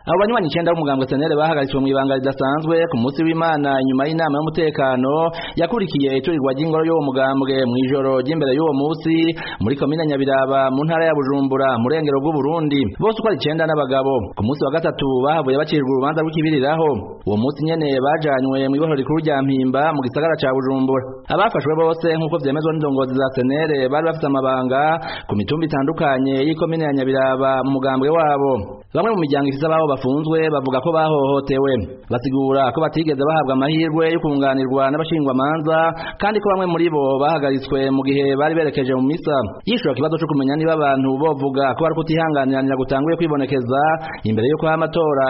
abo banywanyi 9 b'umugambwe senere bahagaritswe mu ibanga ridasanzwe ku munsi w'Imana nyuma y'inama y'umutekano yakurikiye icurirwa ry'ingoro y'uwo mugambwe mu ijoro ry'imbere y'uwo munsi muri komine Nyabiraba mu ntara ya Bujumbura mu rengero rw'u Burundi bose uko ari 9 n'abagabo ku munsi wa gatatu bahavuye bacirwa urubanza rw'ikibiriraho uwo munsi nyene bajanywe mu ibohero rikuru rya Mpimba mu gisagara ca Bujumbura abafashwe bose nkuko vyemezwa n'indongozi za senere bari bafite amabanga ku mitumba itandukanye y'ikomine ya Nyabiraba mu mugambwe wabo bamwe mu miryango ifise ababo bafunzwe bavuga ko bahohotewe basigura ko batigeze bahabwa amahirwe yo kunganirwa n'abashingwa manza kandi ko bamwe muri bo bahagaritswe mu gihe bari berekeje mu misa yishura kibazo cyo kumenya niba abantu bovuga ko bari kutihanganira gutanguye kwibonekeza imbere yo kwa amatora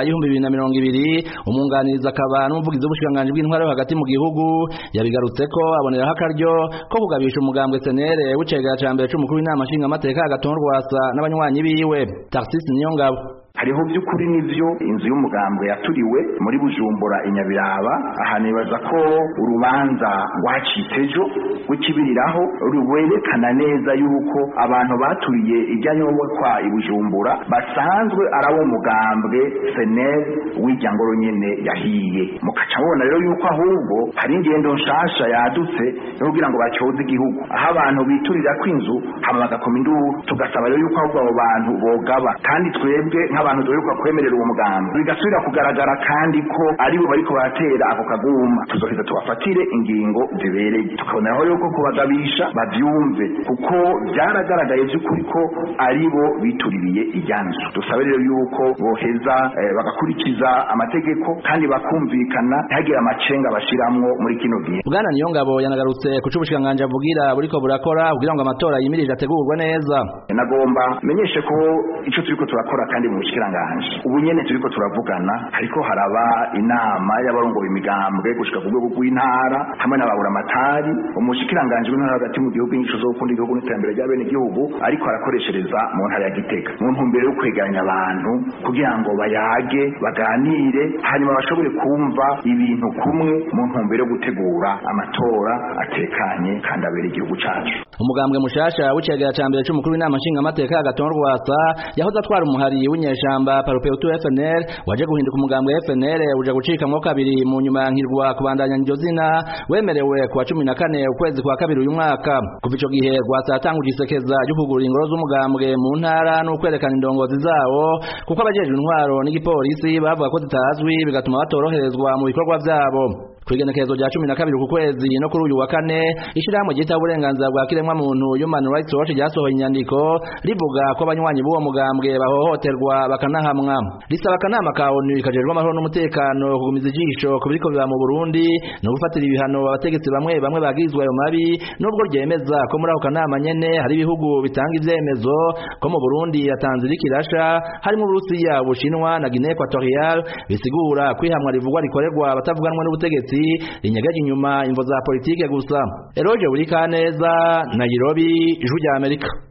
y'2020 umunganiriza akaba n'umuvugizi w'ubushikanganje bw'intwaro hagati mu gihugu yabigarutse ko aboneraho akaryo ko kugabisha umugambwe senere w'icegera ca mbere c'umukuru w'inama nshinga amateka agatonrwasa n'abanywanyi biwe Tarsis Niyongabo hariho by'ukuri nivyo inzu y'umugambwe yaturiwe muri Bujumbura Inyabiraba ahanibaza ko urubanza rwacitejo w'ikibiriraho ruwerekana neza yuko abantu baturiye ijyanywe kwa Bujumbura basanzwe arabo mugambwe senere w'ijyangoro nyene yahiye mukaca mubona rero yuko ahubwo hari ingendo nshasha yadutse yo kugira ngo bacyoze igihugu aho abantu biturira kw'inzu hama bagakoma induru tugasaba rero yuko ahubwo abo bantu bogaba kandi twebwe abantu doheruka kwemerera uwo mugambo bigasubira kugaragara kandi ko ari bo bariko baratera ako kaguma tuzoheza tubafatire ingingo zibereye tukaboneraho yuko kubagabisha bavyumve kuko byaragaragaye by'ukuri ko ari bo bituririye ijyanzu dusabe rero yuko boheza bagakurikiza amategeko kandi bakumvikana ntihagire amacenga bashiramwo muri kino gihe Bwana Niyongabo yanagarutse ku c'ubushikanganje avugira buriko burakora kugira ngo amatora yimirije ategurwe neza nagomba menyeshe ko ico turiko turakora kandi mu bushikiranganje ubu nyene turiko turavugana ariko haraba inama y'abarongoye imigambwe gushika ku rwego rw'intara hamwe n'ababura amatari umushikiranganje w'intara hagati mu gihugu inyigisho zo gukunda igihugu n'iterambere ry'abene igihugu ariko arakoreshereza mu ntara ya Gitega mu ntumbero yo kwegeranya abantu kugira ngo bayage baganire hanyuma bashobore kumva ibintu kumwe mu ntumbero yo gutegura amatora atekanye kandi abere igihugu cacu umugambwe mushasha w'icegera ca mbere c'umukuru w'inama nshinga amateka agatonrwasa yahoze atwara umuhari w'inyeshamba Parupeutu FNL waje guhinduka umugambwe FNL uje gucikamwo kabiri mu nyuma nkirwa kubandanya iryo zina wemerewe kuwa 14 ukwezi kwa kabiri uyu mwaka kuva ico gihe rwasatanguje isekeza ryo kugura ingoro z'umugambwe mu ntara no kwerekana indongozi zawo kuko abajejwe intwaro n'igipolisi bavuga ko zitazwi bigatuma batoroherezwa mu bikorwa vyabo kwigenekerezo rya 12 ku kwezi no kuri uyu wa kane ishirahamwe ryita uburenganzira bwa kiremwa muntu Human Rights Watch ryasohoye inyandiko rivuga ko abanywanyi b'uwo mugambwe bahohoterwa bakanahamwa risaba akanama ka ONU kajejwe amahoro n'umutekano kugumiza ijisho ku biriko biba mu Burundi no gufatira ibihano abategetsi bamwe bagizwe ayo mabi nubwo ryemeza ko muri ako kanama nyene hari ibihugu bitanga ivyemezo ko mu Burundi yatanze irikirasha harimo Uburusiya Ubushinwa na Guinea Equatorial bisigura kwihamwa rivugwa rikorerwa batavuganwa n'ubutegetsi rinyegeje inyuma imvo za politike gusa Eroje Burikaneza Nairobi Ijwi rya Amerika